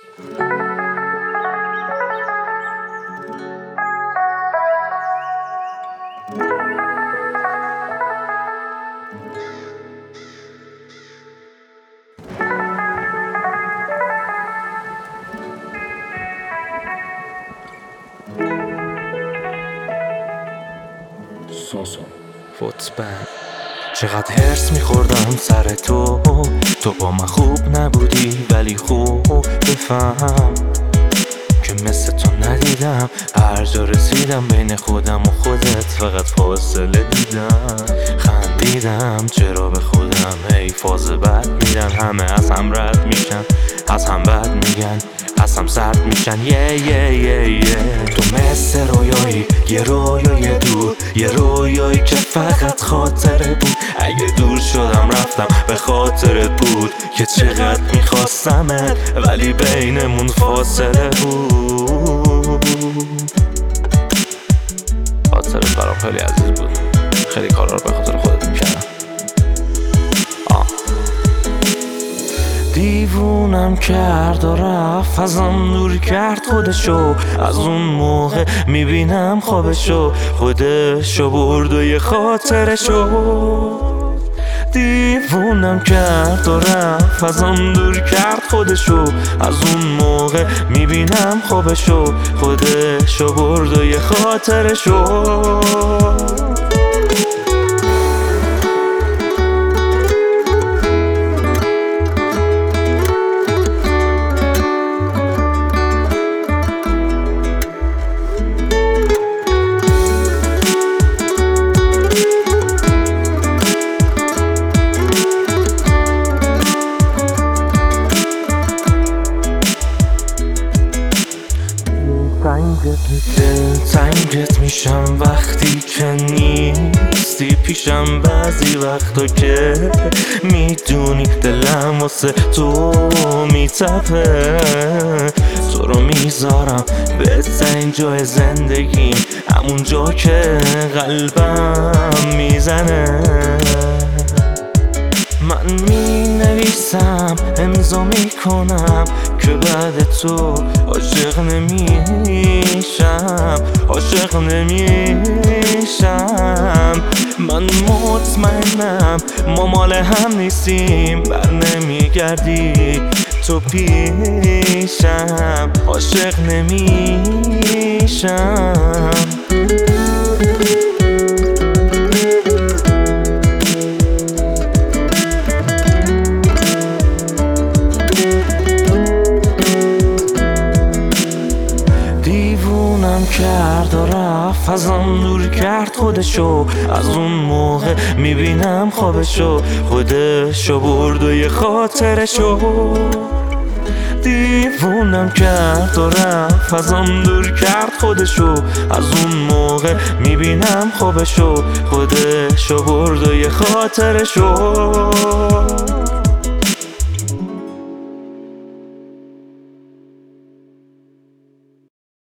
فوتبال چقدر هرس میخوردم سر تو با من خوب نبودی ولی خوب بفهم که مثل تو ندیدم. هر جا رسیدم بین خودم و خودت فقط فاصله دیدم. خندیدم چرا به خودم هی فاز بد میدن. همه از هم رد میشن، از هم بد میگن، از هم سرد میشن. تو مثل رویایی، یه رویای دور، یه رویایی که فقط خاطره بود. اگه دور شدم رفتم به خاطرت بود که چقدر میخواستمت ولی بینمون فاصله بود. خاطرت برام خیلی عزیز بود، خیلی کارا رو به خاطر خودت میکردم. دیوونم کرد و رفت ازم دور کرد خودشو. از اون موقع میبینم خوابشو، خودشو برد و یه خاطرشو. دیوونم کرد و رفت ازم دور کرد خودشو. از اون موقع میبینم خوابشو، خودشو برد و یه خاطرشو. تنگت میشم وقتی که نیستی پیشم. بعضی وقتا که میدونی دلم واسه تو میتپه. تو رو میذارم بهترین جای زندگیم، همون جا که قلبم میزنه. من می نویسم امضا میکنم که بعد تو عاشق نمیشم، عاشق نمیشم. من مطمئنم ما مال هم نیستیم، بر نمیگردی تو پیشم، عاشق نمیشم. دیوونم کرد و رفت ازم دور کرد خودشو. از اون موقع میبینم خوابشو، خودشو برد و یه خاطرشو. دیوونم کرد و رفت ازم دور کرد خودشو. از اون موقع میبینم خوابشو، خودشو برد و یه خاطرشو.